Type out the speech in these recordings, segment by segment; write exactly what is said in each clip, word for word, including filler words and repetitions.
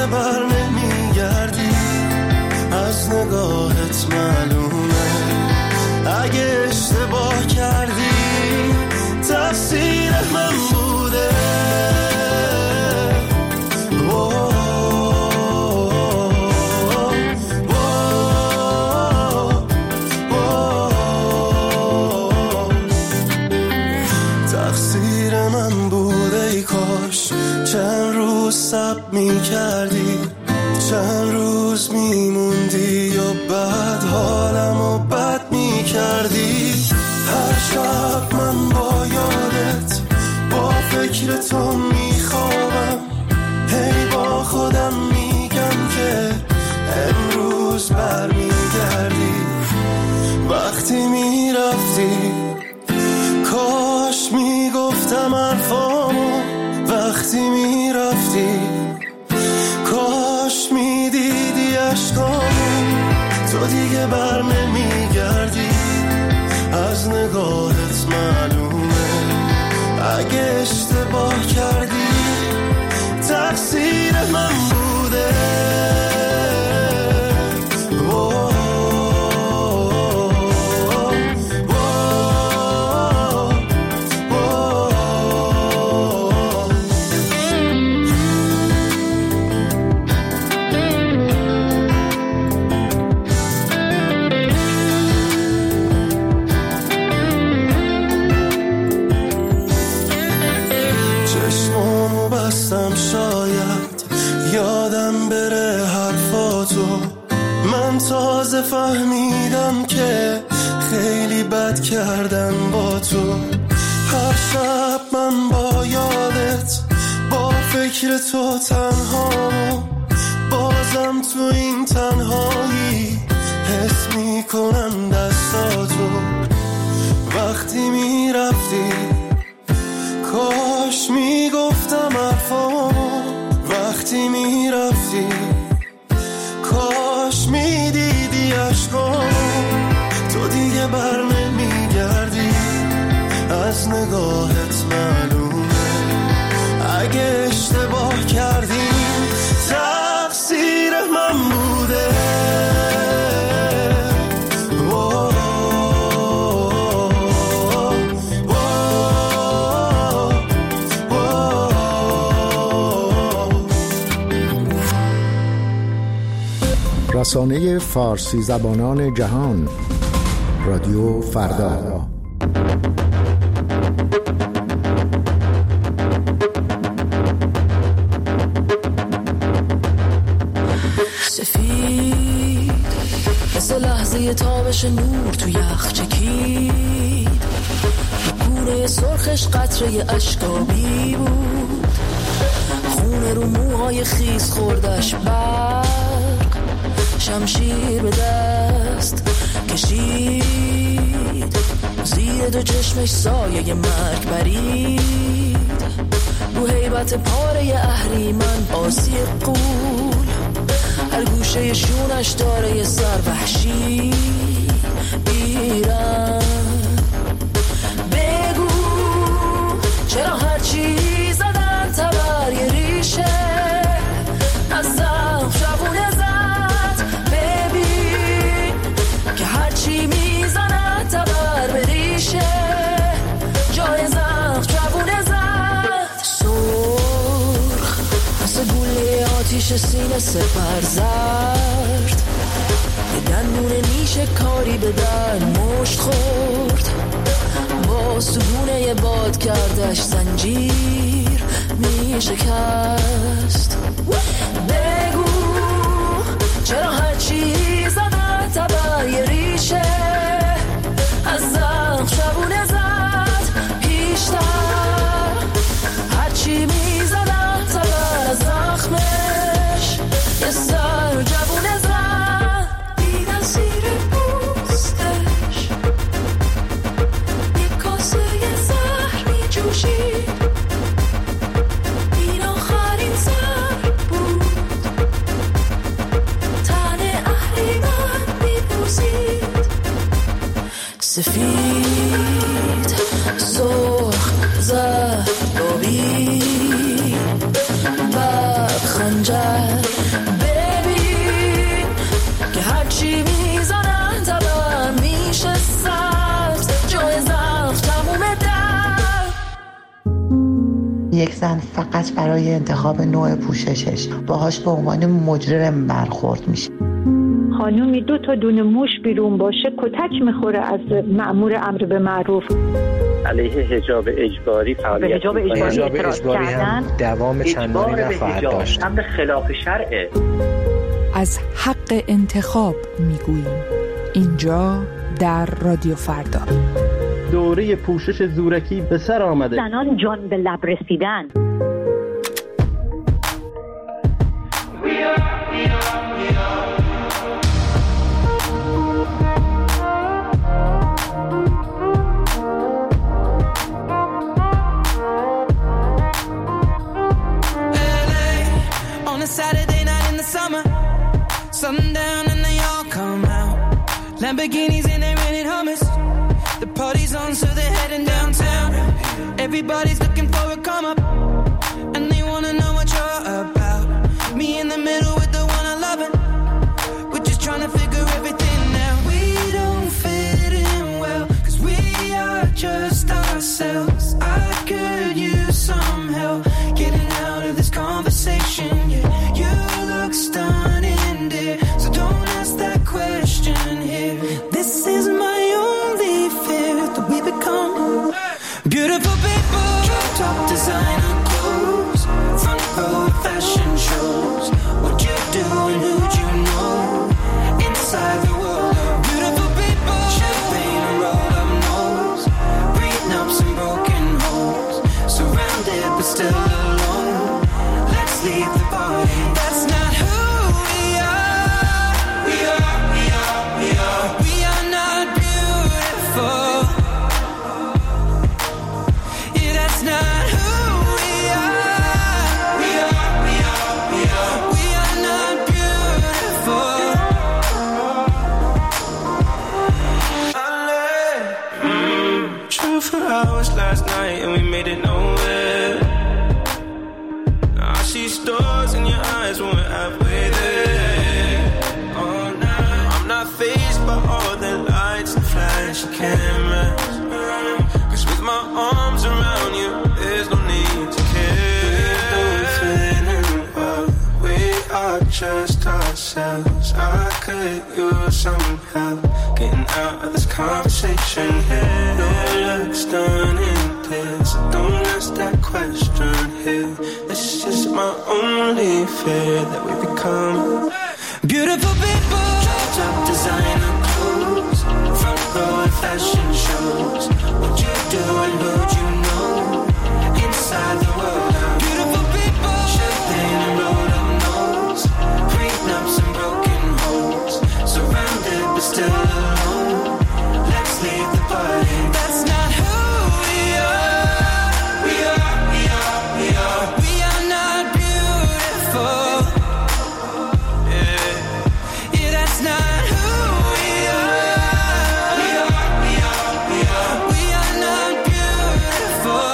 بر نمیگردی، از نگاهت معلومه. اگه اشتباه کردی تقصیر من بوده. تقصیر من بوده. ای کاش چند روز صبر می کردی، چند روز می موندی و بعد حالمو بد می کردی. هر شب من با یادت با فکر تو می خوابم، هی با خودم میگم که امروز بر می گردی. وقتی می رفتی کاش می گفتم حرفامو، وقتی می رفتی کاش می دیدی عشقامو. تو دیگه بر نمی گردی، از نگاهت معلومه. اگه اشتباه کردی تقصیر من بوده. تازه فهمیدم که خیلی بد کردن با تو. هر شب من با یادت با فکر تو تنهامو، بازم تو این تنهایی حس میکنم دستاتو. وقتی میرفتی کاش میگفتم حرفامو، وقتی میرفتی کاش میدیدی عشقامو. تو دیگه بر نمیگردی، از نگاهت معلومه. اگه اشتباه کردیم تقصیر من بوده. رسانه فارسی زبانان جهان، رادیو فردا. سفید مثل لحظه تابش نور تو یخ چکید، گونه سرخش قطره اشکابی بود، خونه رو موهای خیس خوردش برق، شمشیر به دست کشید، زیر دو چشمش سایه مرگ برید، رو هیبت پاره اهریمن آسی قول، هر گوشه شونش داره یه سر وحشی ایران. بگو چرا هرچی زدن تبر یه ریشه از زم شبونه زد، ببین که هرچی میزنن تبر به ریشه جای زم شبونه زد. سرخ مثل گوله آتیش سینه سپر زرد، یه دندون نیشه کاری به در مشت خورد، با سگونه یه باد کردش زنجیر می شکست. بگو چرا هرچی زدن تبر یه ریشه از زخم شبونه زد پیشتر، هرچی می زدن تبر از زخمش یه سر جوونه زد. دیدن زیر پوستش یه کاسه زهر می جوشید، این آخرین سر بود، تن اهریمن می بوزید. سفید سرخ زهر آبی برق خنجر یک زن فقط برای انتخاب نوع پوششش باهاش به عنوان مجرم برخورد میشه. خانومی دو تا دونه موش بیرون باشه کتک میخوره از مأمور امر به معروف. علیه حجاب اجباری فعالیت حجاب اجباری, حجاب اجباری هم دوام چندانی نخواهد داشت. امر خلاف شرعه. از حق انتخاب میگوییم اینجا در رادیو فردا. دوره پوشش زورکی به سر آمده. زنان جان به لب رسیدن. Sundown and they all come out. Lamborghinis and they rented Hummers. The party's on, so they're heading downtown. Everybody's looking for a come up, and they wanna know what you're about. Me in the middle with the one I love it. We're just trying to figure everything out. We don't fit in well, cause we are just ourselves. I could use some help getting out of this conversation. Yeah, you look stunning. So don't ask that question here. This is my only fear, that we become beautiful people. Drop top designer clothes, front row fashion shows. What you do and who'd you know? Inside the world of beautiful people. Champagne and roll up nose, breathing up some broken holes. Surrounded but still alone. Let's leave the party. That's not who last night and we made it nowhere. Now I see stars in your eyes when we're halfway there. Oh, now I'm not fazed by all the lights and flashy cameras. Cause with my arms around you, there's no need to care. We don't fit in well, we are just ourselves. I could use some help getting out of this conversation here. Your looks stunning there, so don't ask that question here. This is my only fear, that we become beautiful people. Drop top designer clothes, front row fashion shows. What you do and who'd you know? Inside the world of beautiful people. Champagne and roll up nose, breathing up some broken holes. Surrounded but still alone. Let's leave the party. That's not who we are. We are, we are, we are. We are not beautiful. Yeah, yeah, that's not who we are. We are, we are, we are. We are not beautiful.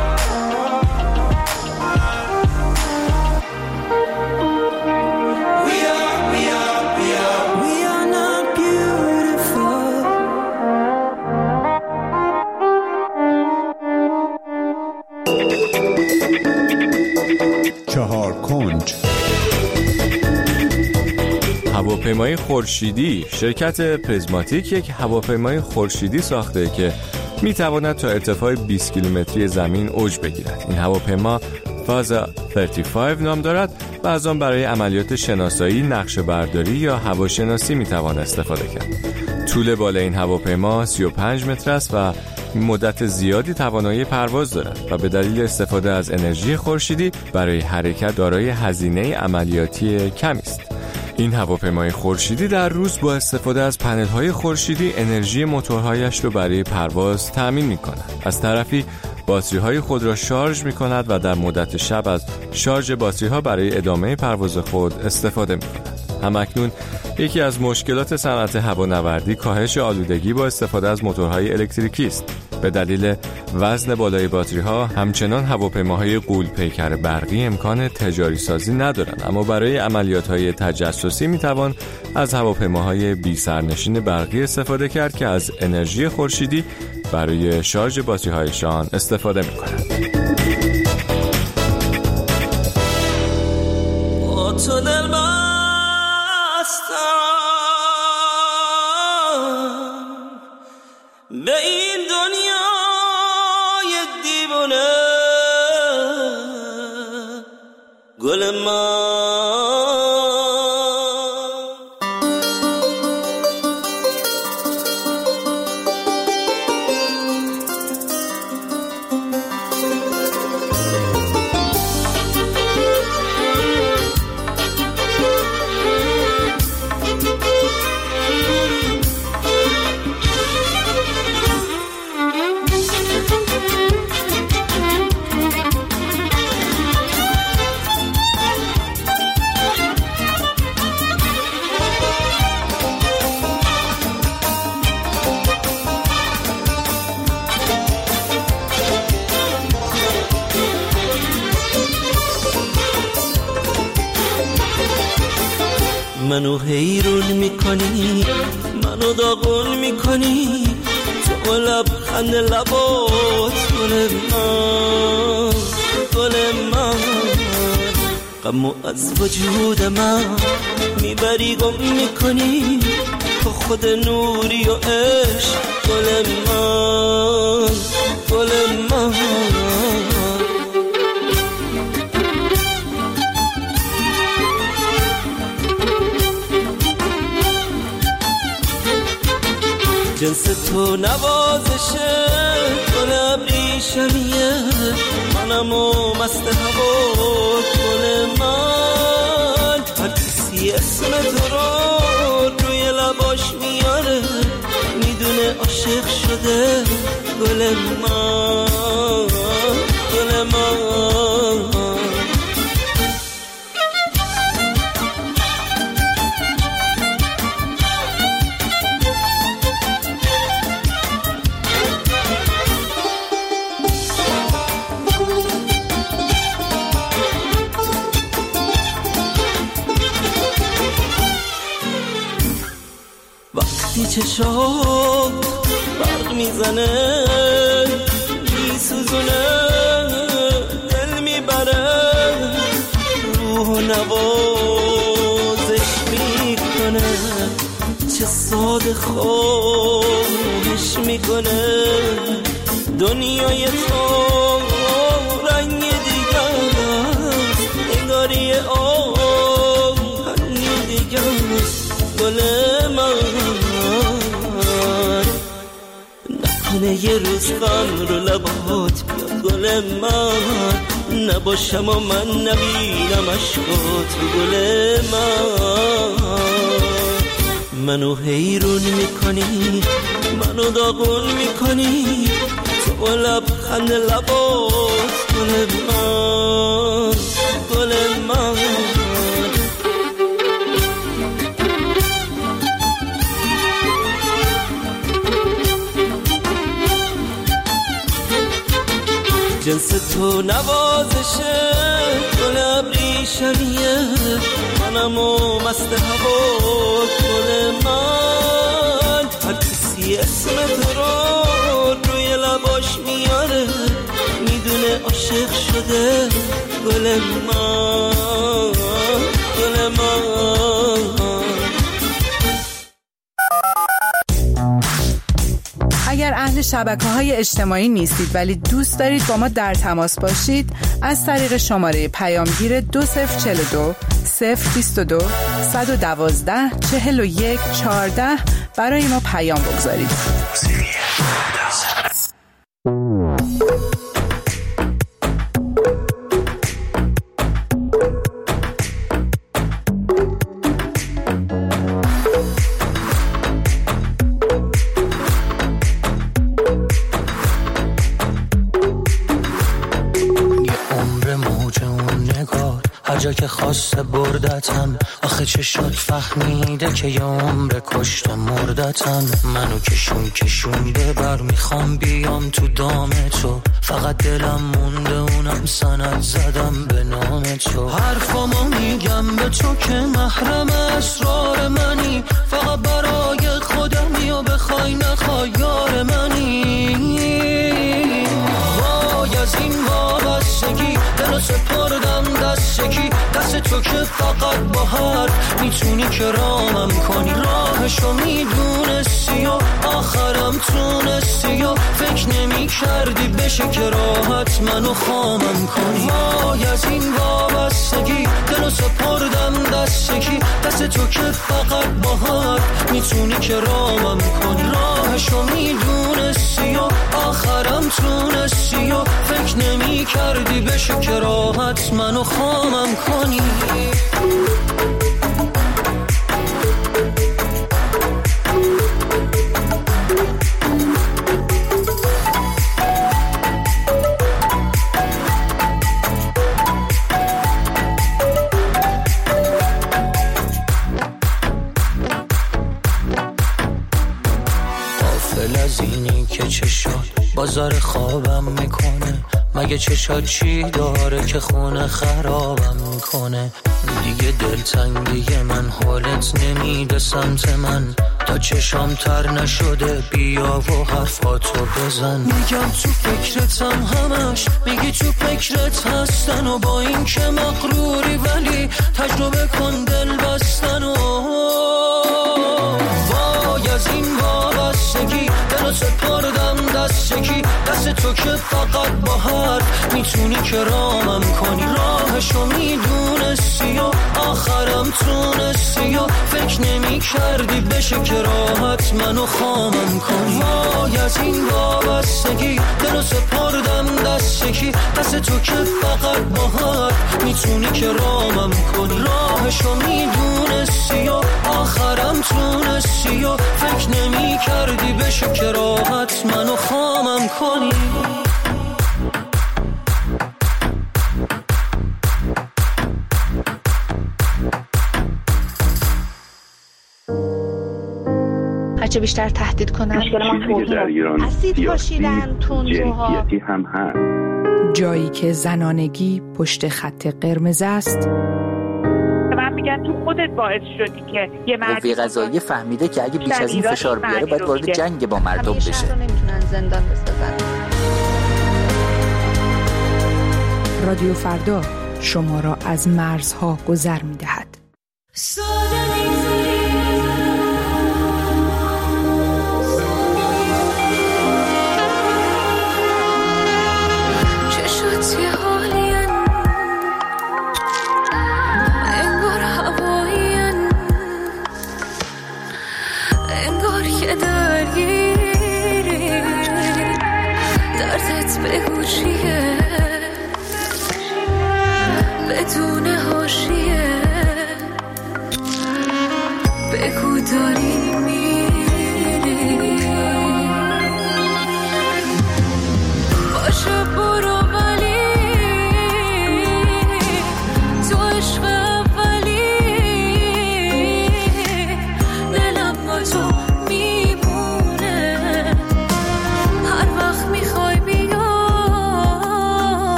We are, we are, we are. We are not beautiful. چهار کنج. هواپیمای خورشیدی. شرکت پریزماتیک یک هواپیمای خورشیدی ساخته که میتواند تا ارتفاع بیست کیلومتری زمین اوج بگیرد. این هواپیما فازا سی و پنج نام دارد و از آن برای عملیات شناسایی، نقشه برداری یا هواشناسی میتوان استفاده کرد. طول بالای این هواپیما سی و پنج متر است و مدت زیادی توانایی پرواز دارد و به دلیل استفاده از انرژی خورشیدی برای حرکت دارای هزینه عملیاتی کمی است. این هواپیمای خورشیدی در روز با استفاده از پنل‌های خورشیدی انرژی موتورهایش را برای پرواز تأمین می‌کند. از طرفی باتری‌های خود را شارژ می‌کند و در مدت شب از شارژ باتری‌ها برای ادامه پرواز خود استفاده می‌کند. همکنون یکی از مشکلات صنعت هوانوردی کاهش آلودگی با استفاده از موتورهای الکتریکی است. به دلیل وزن بالای باتری‌ها همچنان هواپیماهای غول‌پیکر برقی امکان تجاری سازی ندارند، اما برای عملیات‌های تجسسی می‌توان از هواپیماهای بی سرنشین برقی استفاده کرد که از انرژی خورشیدی برای شارژ باتری‌هایشان استفاده می‌کنند. تو دل بستم به این دنیای دیوانه گل من. منو حیرون میکنی، منو داغون میکنی، تو لبخند لبات گل من، گل من. غمو از وجود من میبری گم میکنی، تو خود نوری و عشق گل من، گل من. جنس تو نوازشه، گل ابریشمیه، منمو مست هوا گل من. هر کسی اسم تو رو روی لباش میاره، میدونه عاشق شده گل من، گل من. چشات برق میزنه، میسوزونه، دل میبره، روح و نوازش میکنه، چه ساده خوش میکنه. دنیای تو رنگ دیگه است، انگاری آهنگ دیگه است گل من. نکنه یه روز غم رو لبات بیاد گل من، نباشم و من نبینم عشقات گل من. منو حیرون میکنی، منو داغون میکنی، تو لبخند لبات گل من، گل من. جنس تو نوازشه، گل ابریشمیه، منمو مست هوا گل من. هر کسی اسم تو رو روی لباش میاره، میدونه عاشق شده گل من، گل من. اگر اهل شبکه‌های اجتماعی نیستید ولی دوست دارید با ما در تماس باشید، از طریق شماره پیامگیر دو صفر چهل و دو صفر بیست و دو صد و دوازده چهل و یک چهارده برای ما پیام بگذارید. جا که خواسته بردتم، آخه چه شد فهمیده که یه عمر کشت مردتم. منو کشون کشون ببر، میخوام بیام تو دام تو، فقط دلم مونده اونم سند زدم به نام تو. حرفامو میگم به تو که محرم اسرار منی، فقط برای خودمی و بخوای نخوای یار منی. وای از این وابست وابستگی دلو سپردم دستگی دست تو که فقط با حرف میتونی که رامم کنی راهشو میدونستی و آخرم تونستی و فکر نمی کردی بشه که راحت منو خامم کنی وای از این وابستگی دلو سپردم دستگی دست تو که فقط با حرف میتونی که رامم کنی راهشو میدونستی و آخرم تونستی و فکر نمی کردی بشه که راحت منو خامم کنی بازار خوابم میکنه مگه چشات چی داره که خونه خرابم میکنه دیگه دلتنگی من حالت نمیده سمت من تا چشام تر نشده بیا و حرفاتو بزن میگم تو فکرتم همش میگی تو فکرت هستن و با این که مغروری ولی تجربه کن دل بستن و وای از این وابستگی دلو سپردم دستگی دست تو که فقط با حرف میتونی که رامم کنی راهشو میدونستی و آخرم تونستی و فکر نمی کردی بشه که راحت منو خامم کنی وای از این وابستگی دلو سپردم دستگی دست تو که فقط با حرف میتونی که رامم کنی راهشو میدونستی و آخرم تونستی و فکر نمی کردی بشه که راحت منو خامم کنی هرچه بیشتر تهدید کنن اسید پاشیدن تندروها هم هست جایی که زنانگی پشت خط قرمز است من میگن تو خودت باعث شدی که یه مردی قوه قضاییه فهمیده که اگه بیش از این فشار بیاره باید وارد جنگ با مردم بشه همیشه نمیتونن زندان بسازن رادیو فردا شما را از مرزها گذر میدهد بگو چیه بدون حاشیه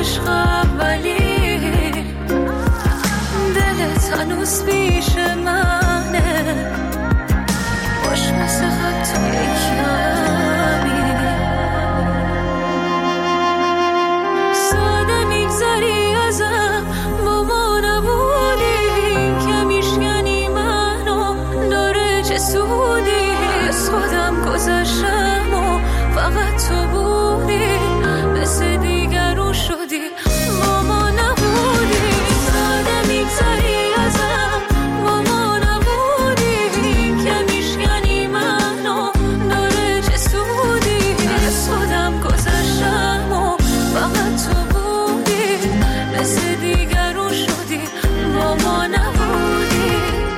عشق اولی، دلت هنوز پیش منه، باش مثل خط کمی ساده میگذری ازم، با ما نبودی که میشکنی منو، داره چه سودی از خودم گذشتم و فقط تو بودی، مثل دیگرون شدی با ما نبودی، ساده میگذری ازم، با ما نبودی که میشکنی منو، داره چه سودی از خودم گذشتم و فقط تو بودی، مثل دیگرون شدی با ما نبودی.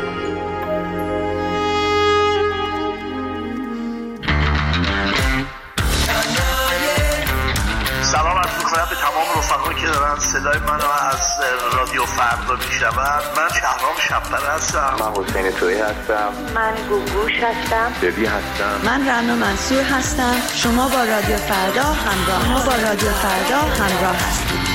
سلام عرض می‌کنم به تمام رفقایی که دارن صدای منو از رادیو فردا میشنون. من شهرام شب‌پر هستم. من حسین تویی هستم. من گوگوش هستم. ببی هستم. من رنا منصور هستم. شما با رادیو فردا همراه ما با رادیو فردا همراه هستید.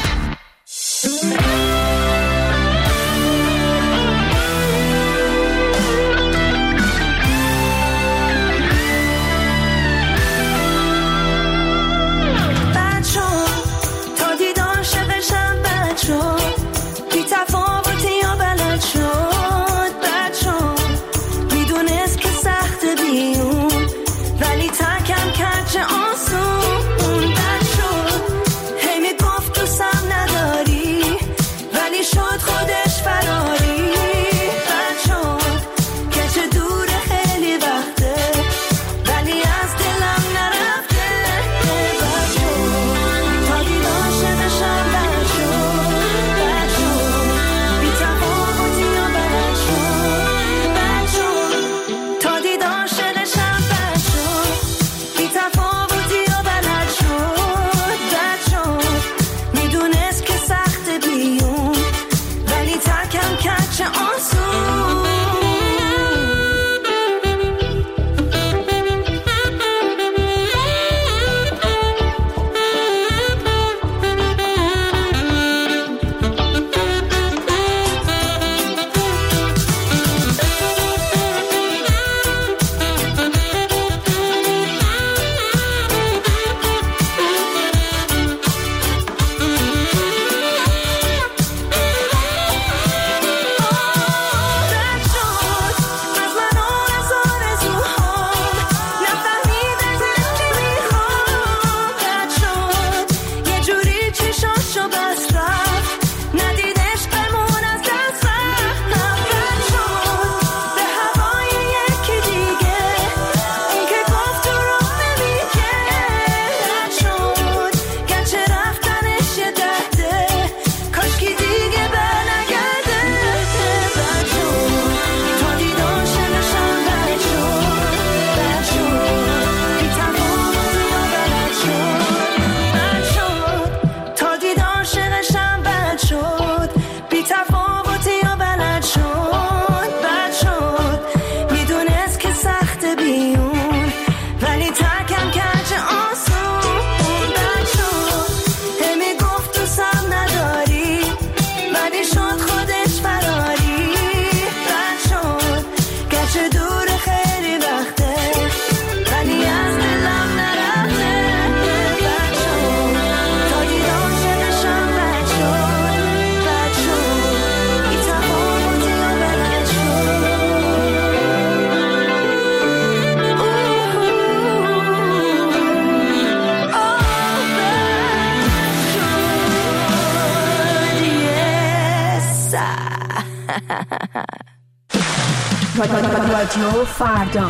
رادیو فردا.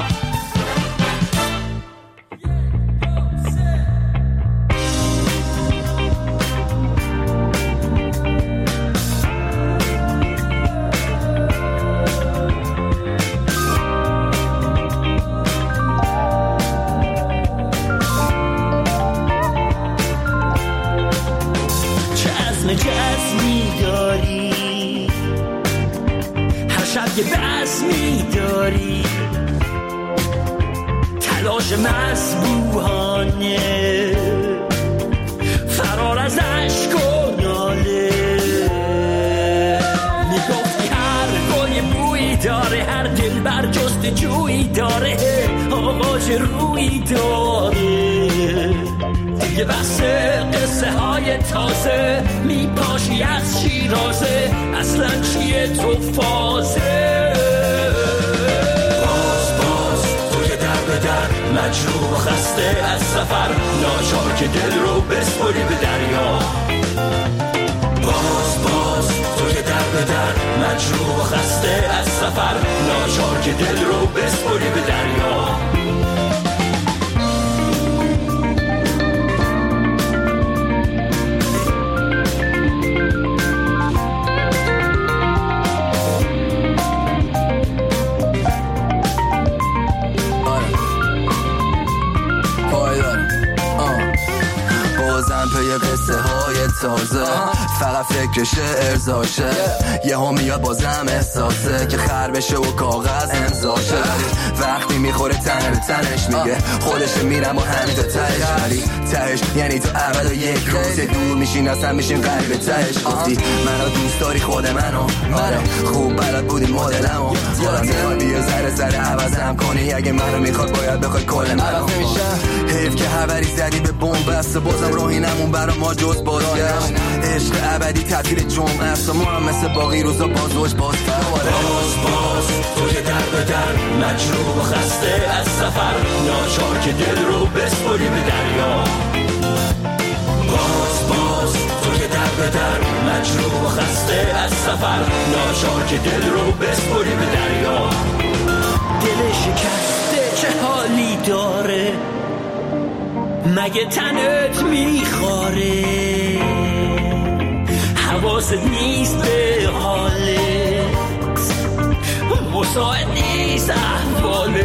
مسبوحانه فرار از اشک و جاده جویی داره آغاز روی داره دیگه بس قصه های تازه میپاشی از شیرازه اصلا چیه تو فازه باز باز توی در به در مجروح و خسته از سفر ناچار که دل رو بسپری به دریا باز باز توی در به در مجروح و خسته از سفر ناچار که دل رو بسپری به دریا قصه های تازه فقط فکرشه ارزاشه یه ها میاد بازم احساسه که خر بشه و کاغذ امضاشه وقتی میخوره تنه به تنش میگه خودشه میرم و همین تا تهش ولی تهش یعنی تو اول و یک روز دور میشین اصلا میشین قریب تهش گفتی منو دوست داری خود منو آره خوب بلد بودی مدلمو خودم میخواد بیا زره زره عوضم کنی اگه منو میخواد باید بخوای کل منو حیف که حوری زدی به بوم بسته بازم راهی نمون برا ما جز بازگشت عشق ابدی تعطیل جمعه است ما هم مثل باقی روزا بازوش باز باز باز توی در به در مجروح و خسته از سفر ناچار که دل رو بسپری به دریا باز باز توی در به در مجروح و خسته از سفر ناچار که دل رو بسپری به دریا دل شکسته چه حالی داره مگه تنت میخواره حواست نیست به حالت مساعد نیست احوالت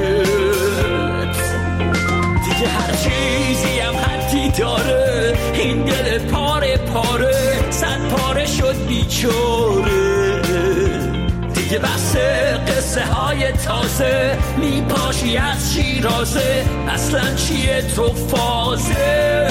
دیگه هر چیزی هم حدی داره این دل پاره پاره صد پاره شد بیچاره دیگه بس قصه های تازه میپاشی از شیرازه اصلا چیه تو فازه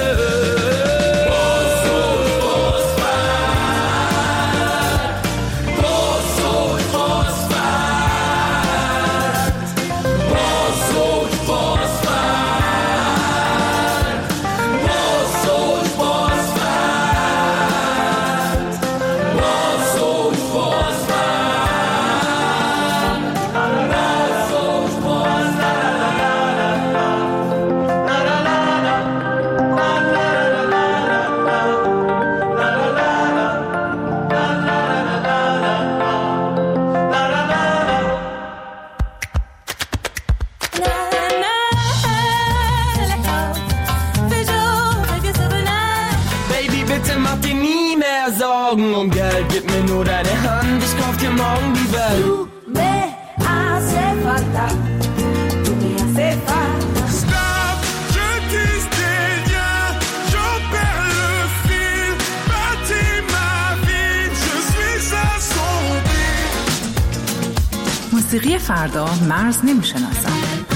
Und Geld, gib mir nur deine Hand, ich kauf dir morgen die Welt. Du me hace falta, tu me hace falta. Stop, je tisse des liens, j'en perds le fil. Bâtis ma vie, je suis assombri. موسیقی فردا مرز نمیشناسن.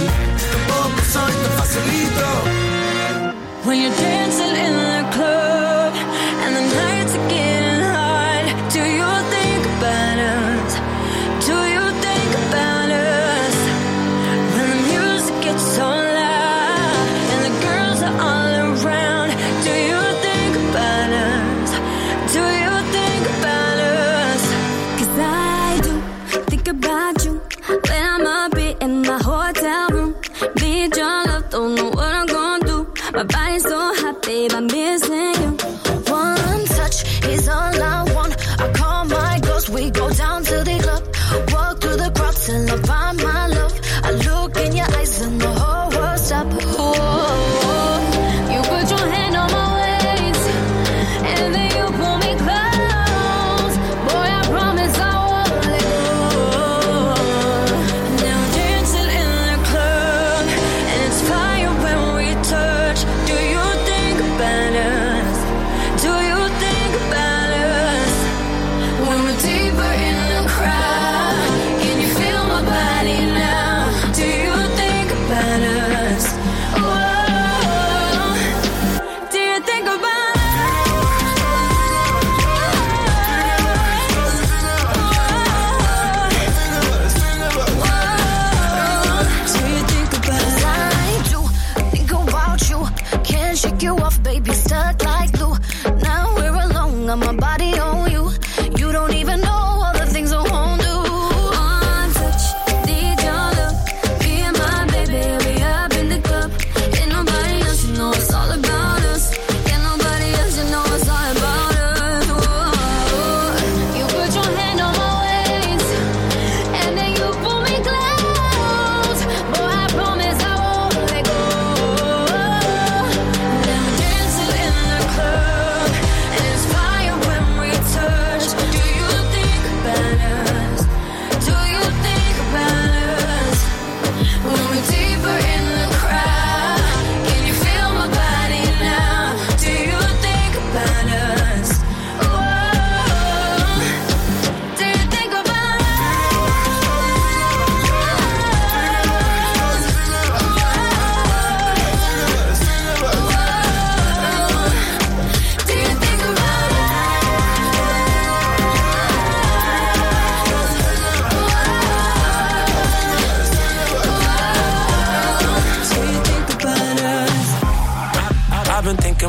When you're dancing in the club and the nights are getting hot, do you think about us? Do you think about us? When the music gets so loud and the girls are all around, do you think about us? Do you think about us? 'Cause I do think about you when I'm up in my hotel room. Need your love, don't know what I'm gonna do. My body's so hot, babe, I'm missing you. One touch is all I want. I call my girls, we go down to the club. Walk through the crowd till I find my love. I look in your eyes and the whole world stop. Oh, you put your hand on my waist and then you pull me close. Boy, I promise I won't let go. Now dancing in the club and it's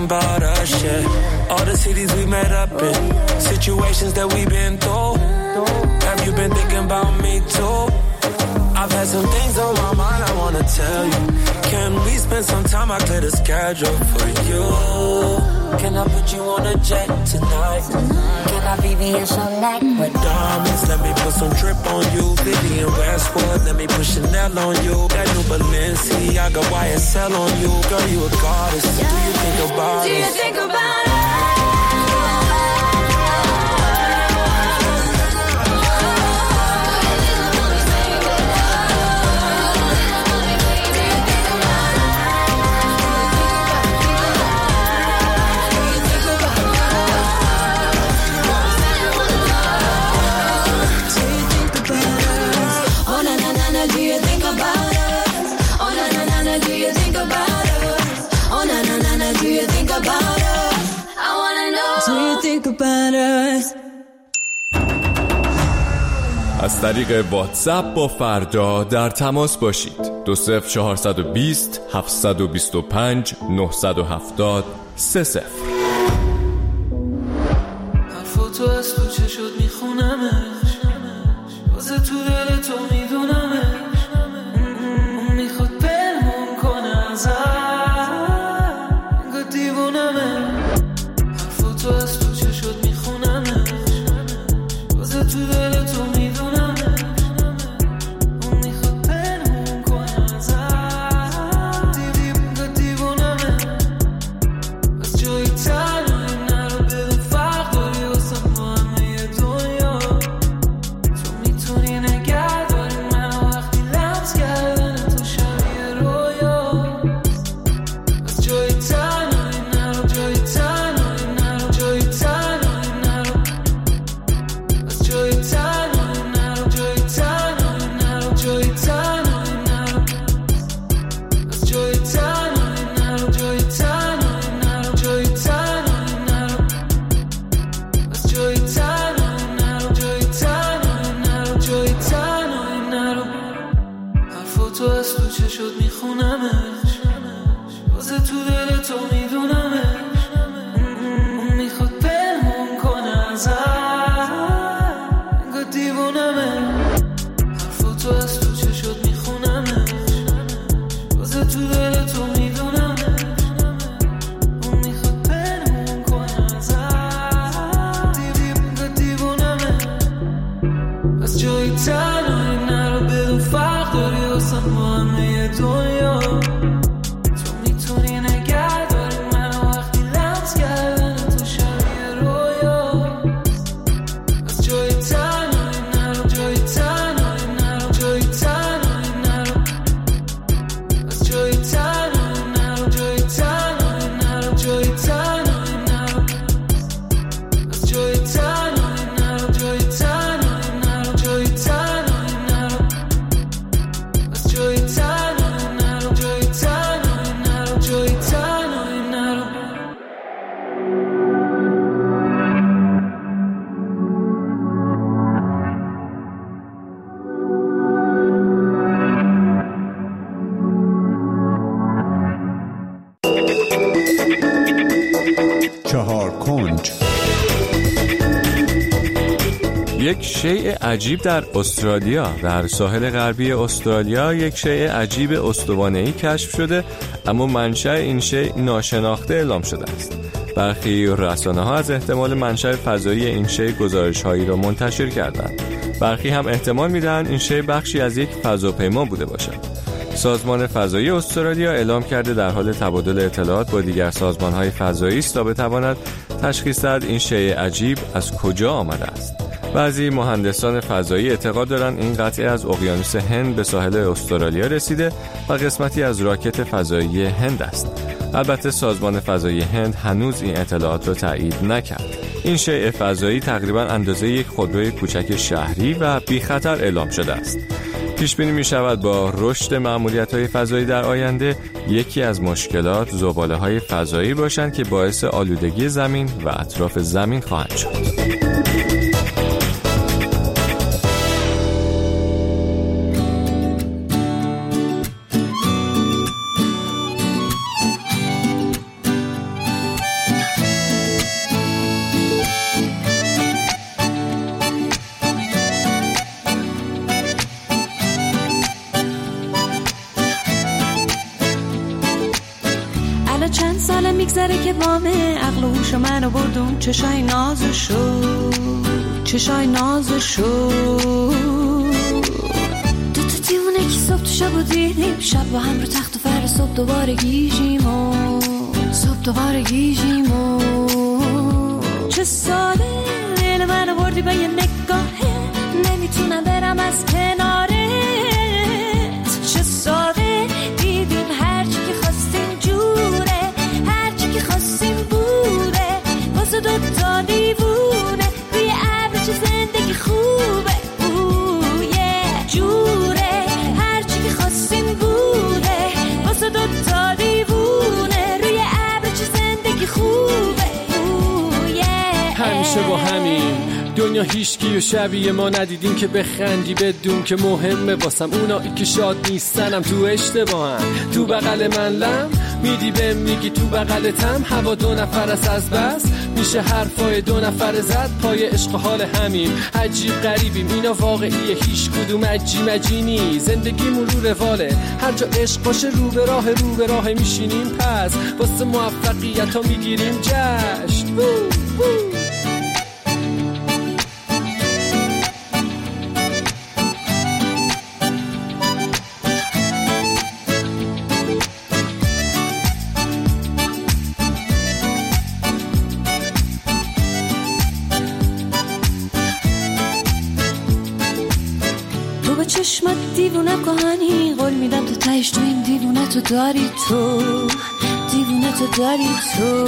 thinking about us, yeah. All the cities we met up in, situations that we've been through. Have you been thinking about me too? I've had some things on my mind I wanna tell you. Can we spend some time? I clear the schedule for you. Can I put you on a jet tonight? Can I be in some neck with diamonds? Let me put some drip on you. Vivian Westwood, let me put Chanel on you. That new Balenciaga Y S L on you. Girl, you a goddess. Do you think about it? Do you think about it? از طریق واتساپ با فردا در تماس باشید. دو صفر چهارصد و بیست هفتصد و بیست و پنج نهصد و هفتاد سه صفر. حرفاتو از تو چشات میخونمش، واسه تو دل تو میدونمش. اون میخواد پنهون کنه ازم، انگار دیوونمه. حرفاتو از تو چشات میخونمش، واسه تو دل تو یک شیء عجیب در استرالیا. در ساحل غربی استرالیا یک شیء عجیب استوانه‌ای کشف شده، اما منشأ این شیء ناشناخته اعلام شده است. برخی رسانه‌ها از احتمال منشأ فضایی این شیء گزارش‌هایی را منتشر کردند. برخی هم احتمال می‌دهند این شیء بخشی از یک فضاپیما بوده باشد. سازمان فضایی استرالیا اعلام کرده در حال تبادل اطلاعات با دیگر سازمان‌های فضایی است تا بتواند تشخیص دهد این شیء عجیب از کجا آمده است. بعضی مهندسان فضایی اعتقاد دارند این قطعه از اقیانوس هند به ساحل استرالیا رسیده و قسمتی از راکت فضایی هند است. البته سازمان فضایی هند هنوز این اطلاعات را تایید نکرد. این شیء فضایی تقریبا اندازه یک خودروی کوچک شهری و بی خطر اعلام شده است. پیش بینی می شود با رشد مأموریت‌های فضایی در آینده یکی از مشکلات زباله‌های فضایی باشند که باعث آلودگی زمین و اطراف زمین خواهند شد. الان چند ساله میگذره که بامه عقل و هوش منو بردون چشای نازشو چشای نازشو دو تا دیوونه که صبح تو شب و دیدیم شب با هم رو تخت و فر صبح دوباره گیجیم و صبح دوباره گیجیم و چه ساله دل منو بردی با یه نگاهه نمیتونم برم از کنارت چه ساده دیدیم هرچی که خواستیم جوره هرچی که خواستیم بوده واسه دوتا دیوونه روی ابر چه زندگی خوبه اوه یه جوره هرچی که خواستیم بوده واسه دوتا دیوونه روی ابر چه زندگی خوبه اوه یه همیشه با همین دنیا هیچکی و شبیه ما ندیدیم که بخندی بدون که مهمه واسم اونایی که شاد نیستنم تو اشتباهم تو بغل من لم میدی بهم میگی تو بغلتم هوا دو نفر است از بس میشه حرفای دو نفر زد پای عشق حال همین عجیب غریبیم اینا واقعیه هیچ کدوم عجی مجینی زندگی مرور رواله هر جا عشق باشه رو به راه رو به راه میشینیم پس واسه موفقیت ها میگیریم جشن وو وو. چشمت دیوونه کهانی قول میدم تو تهش تو این دیوونه تو داری تو دیوونه تو داری تو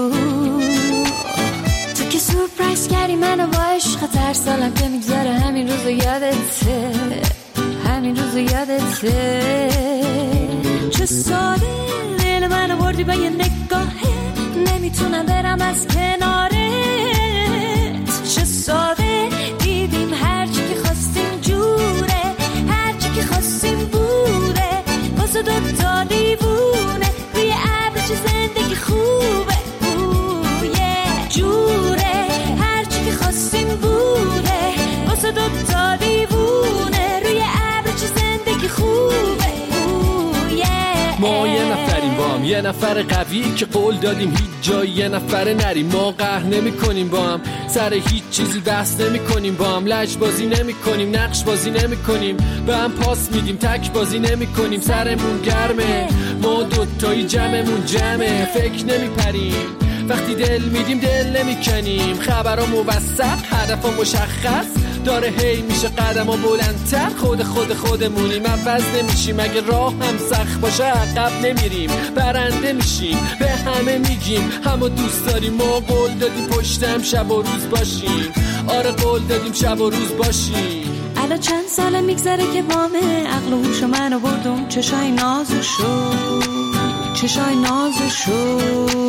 تو که سورپرایز کردی منو با عشق هر سالم که میگذره همین روزو یادته همین روزو یادته چه ساله دل منو بردی با یه نگاهه نمیتونم برم از کنارت چه ساده دیدیم هرچی که خواستیم جوره که خواستیم بوده واسه دوتا دیوونه روی ابر چه زندگی خوبه اوه یه جوره هرچی که خواستیم بوده واسه دوتا دیوونه روی ابر چه زندگی خوبه اوه یه ما یه نفریم با هم یه نفر قوی که قول دادیم هیچ جای یه نفر نریم ما قهر نمی کنیم با هم سر هیچ چیزی بحث نمی کنیم با هم لج بازی نمی کنیم نقش بازی نمی کنیم به هم پاس میدیم تک بازی نمی کنیم سرمون گرمه ما دوتایی جمعمون جمعه فکر نمی پریم وقتی دل میدیم دل نمی کنیم خبرها موثق هدفها مشخص داره هی میشه قدم ها بلندتر خود خود خودمونیم عوض نمیشیم اگه راه هم سخت باشه عقب نمیریم برنده میشیم به همه میگیم همه دوست داریم ما قول دادیم پشتم شب و روز باشیم آره قول دادیم شب و روز باشیم الان چند ساله میگذره که بامه عقل و هوش منو بردم چشای نازشو چشای نازشو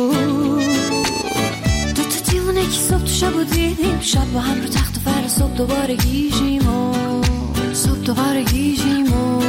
دو تا دیوونه که صبح تو شب و دیدیم شب با هم رو تخت و فر صبح دوباره گیجیم و صبح دوباره گیجیم و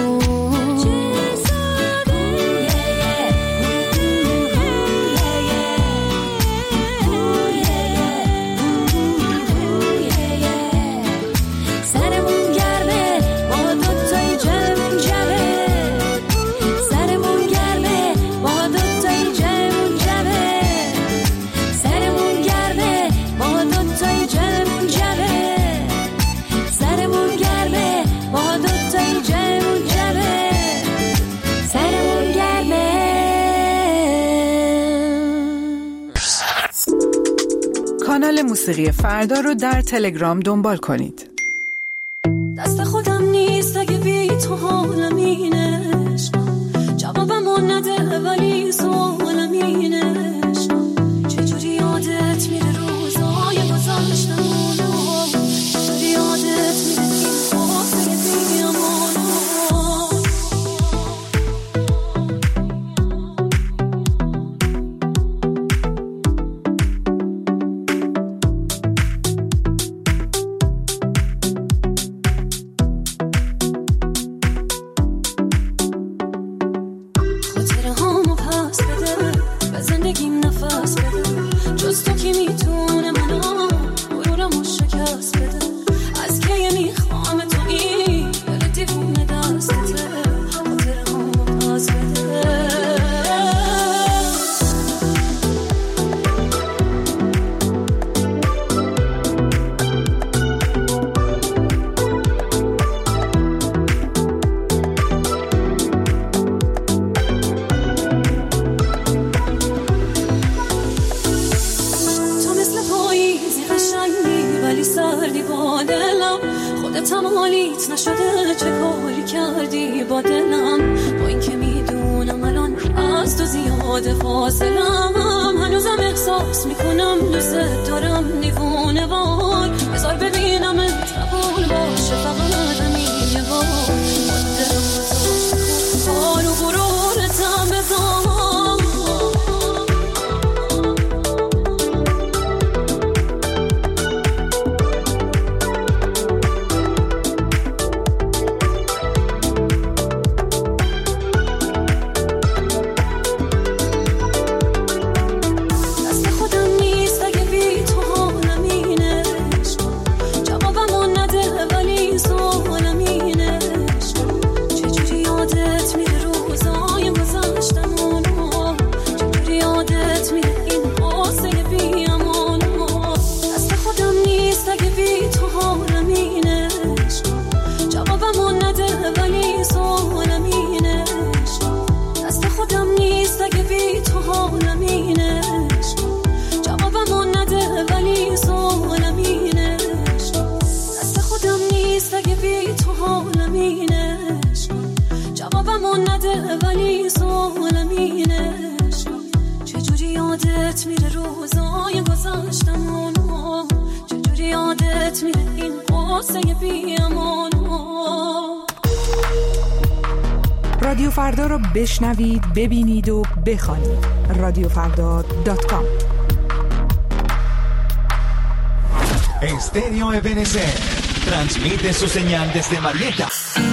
کانال موسیقی فردا رو در تلگرام دنبال کنید. دست خودم نیست اگه بی تو حالم این عشق جوابمو نده ولی سوالم این عشق چجوری یادت میره روزای گذشتمونو چجوری یادت میره این خواهد بیامونو نشده چه کاری کردی با دلم، با این که میدونم الان از تو زیاد فاصلم، هنوزم احساس میکنم دوست دارم دیوونه وای، بذار ببینم قبول باشه فقط همین یه بار، بار و غرورتم بزار. رادیو فردا رو بشنوید، ببینید و بخوانید. رادیو فردا دات کام. Estéreo Ebenezer transmite su señal desde Marietta.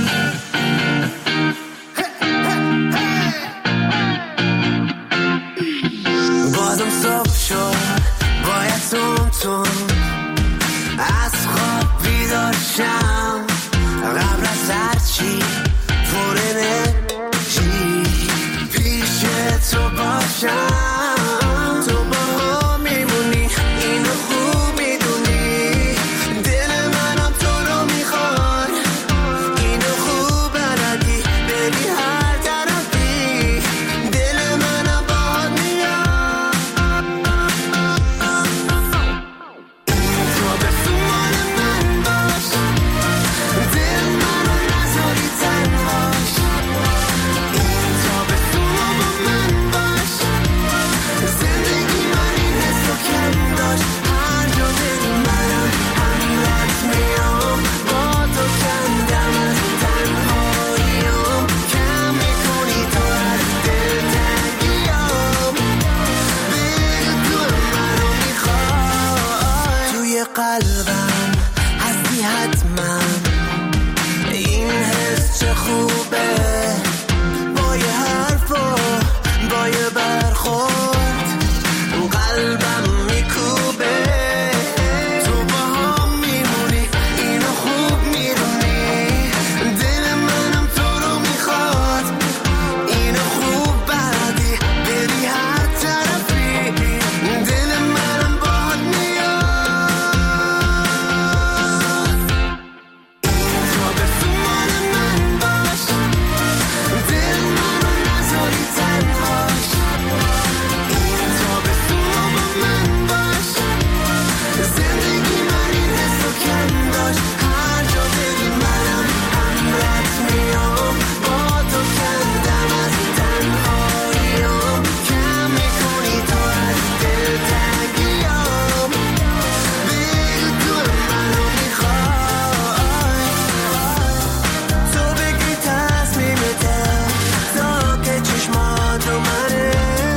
بازم صبح شد باید تون تون از خواب بیدار شم، قبل از هرچی پر انرژی پیش تو باشم، تو با هم میمونی اینو خوب میدونی، دل منم تو رو میخواد، اینو خوب بلدی بری هر طرفی، دل منم باهات میاد، تو به سوال من باش، دل منو نذاری تنهاش، تو به سوال من باش، زندگی من این حسو کم داشت، هر جا بری منم همراهت میام، با تو کندم از تنهاییام، کم میکنی تو از دلتنگیام، بگو تو منو میخوای، توی قلبم هستی حتما، این حس چه خوبه، با یه حرف و با یه برخورد قلبم میکوبه، تو با هم میمونی اینو خوب میدونی، دل منم تو رو میخواد، اینو خوب بلدی بری هر طرفی، دل منم باهات میاد، تو به سوال من باش، دل منو نذاری تنهاش، تو به سوال من باش، زندگی من این حسو کم داشت، هر جا بری منم همراهت میام، با تو کندم از تنهاییام، کم میکنی تو از دلتنگیام، بگو تو منو میخوای، تو بگی تصمیمته، تا که چشمات رو منه،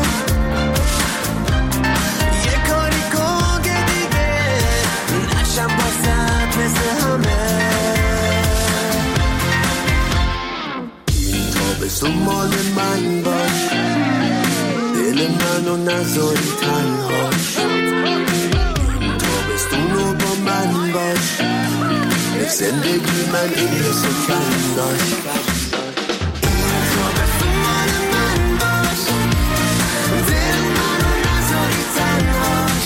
یه کاری کن که دیگه نشم بازت مثل همه، این تابستون مال من باش، دل منو نذاری تنهاش، این تابستون رو با من باش، به زندگی من این حسو کم داشت، تابستون مال من باش، دل منو نذاری تنهاش،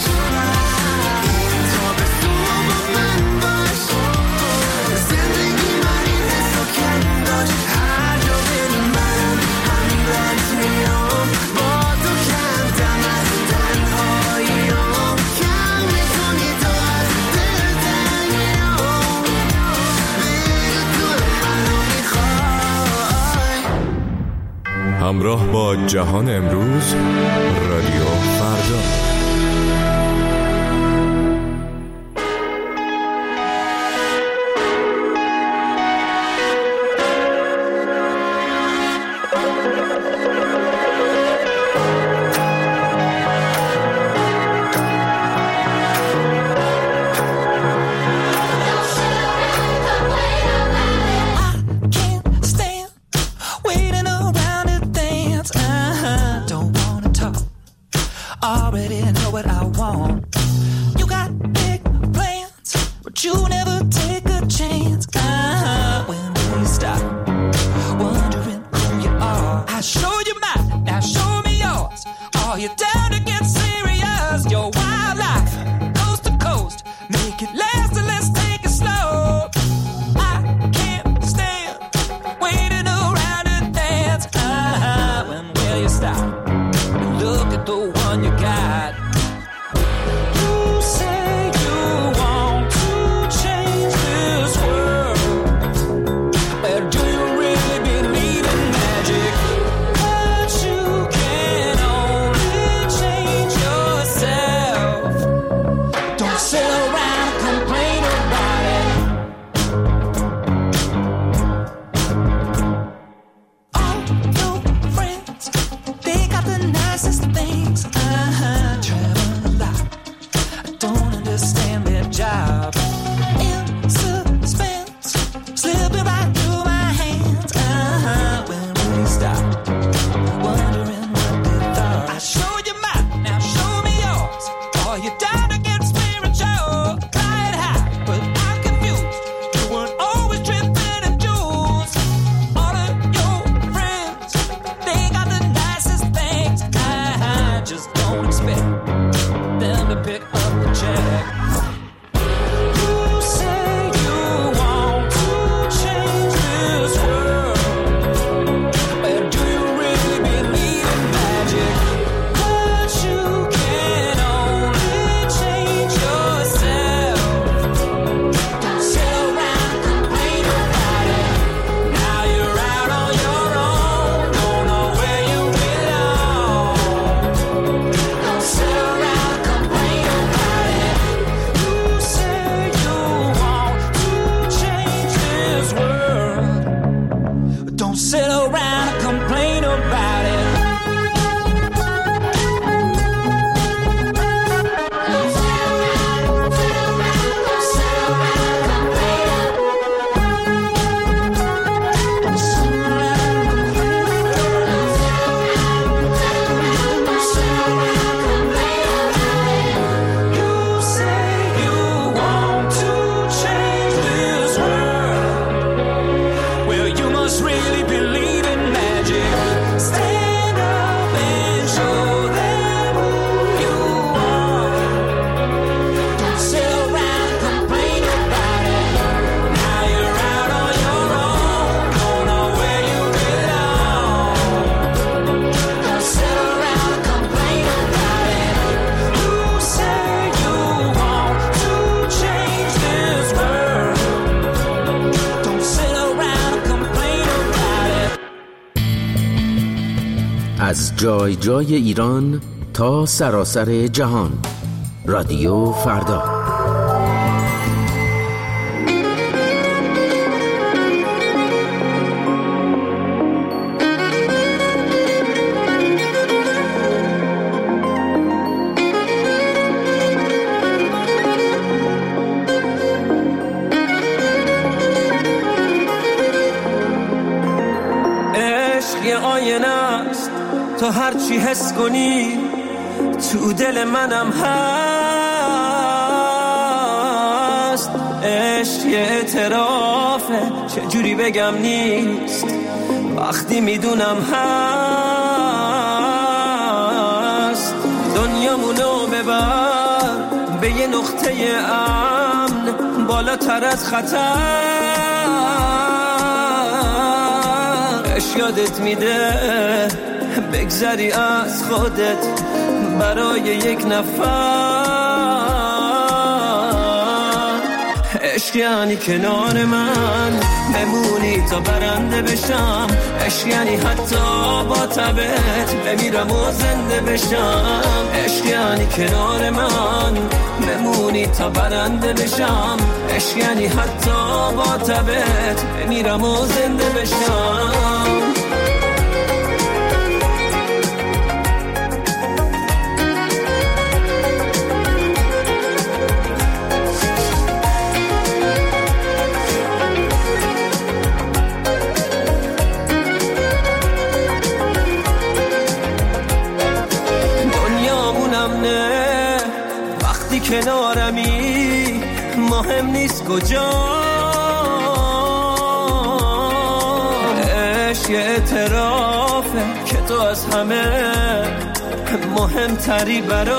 تابستون رو با من باش، زندگی من این حسو کم داشت، هر جا بری منم همراهت میام، با تو کندم از تنهاییام، کم میکنی تو از دلتنگیام، بگو تو همراه با جهان امروز، رادیو فردا. از جای جای ایران تا سراسر جهان، رادیو فردا. عشق یه آینه است، تو هرچی حس کنی تو دل منم هست. عشق یه اعترافه، چجوری بگم نیست وقتی میدونم هست. دنیامونو ببر به یه نقطه امن، بالاتر از خطر. عشق یادت میده بگذری از خودت برای یک نفر. عشق یعنی کنار من بمونی تا برنده بشم، عشق یعنی حتی با تبت بمیرم و زنده بشم، عشق یعنی کنار من بمونی تا برنده بشم، عشق یعنی حتی با تبت بمیرم و زنده بشم. کنارمی مهم نیست کجا، عشق اعترافه که تو از همه مهمتری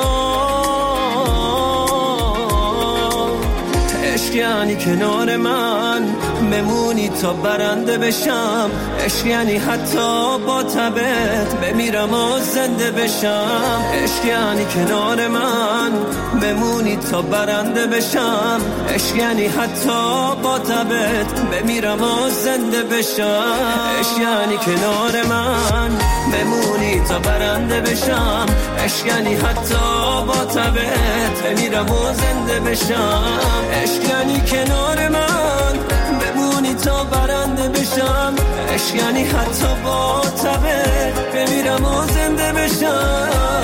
برام، عشق یعنی کنار من بمونی تا برنده بشم، عشق یعنی حتی با تبت بمیرم و زنده بشم، عشق یعنی کنار من بمونی تا برنده بشم، عشق یعنی حتی با تبت بمیرم و زنده بشم، عشق یعنی کنار من بمونی تا برنده بشم، عشق یعنی حتی با تبت بمیرم و زنده بشم، عشق یعنی کنار من بمونی تا برنده بشم، عشق یعنی حتی با تبت بمیرم و زنده بشم.